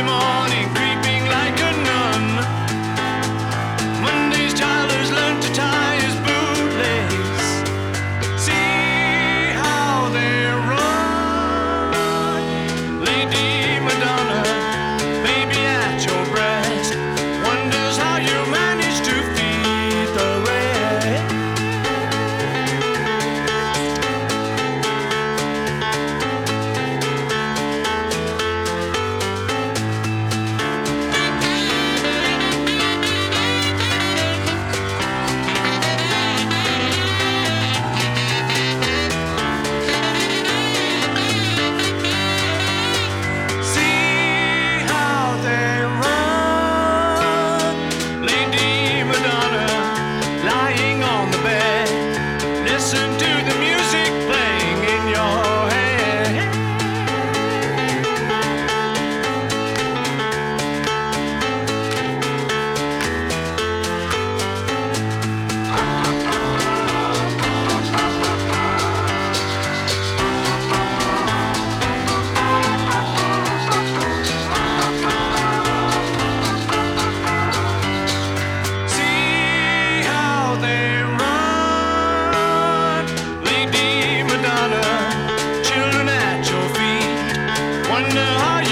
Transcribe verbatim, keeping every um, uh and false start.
Tuesday morning creeping like a nun. Monday's child has learned to tie his bootlace. See how they run. Lady Madonna, baby at your breast, wonders how you manage to feed the rest. Listen to the music playing in your head. See how they Children at your feet, wonder how you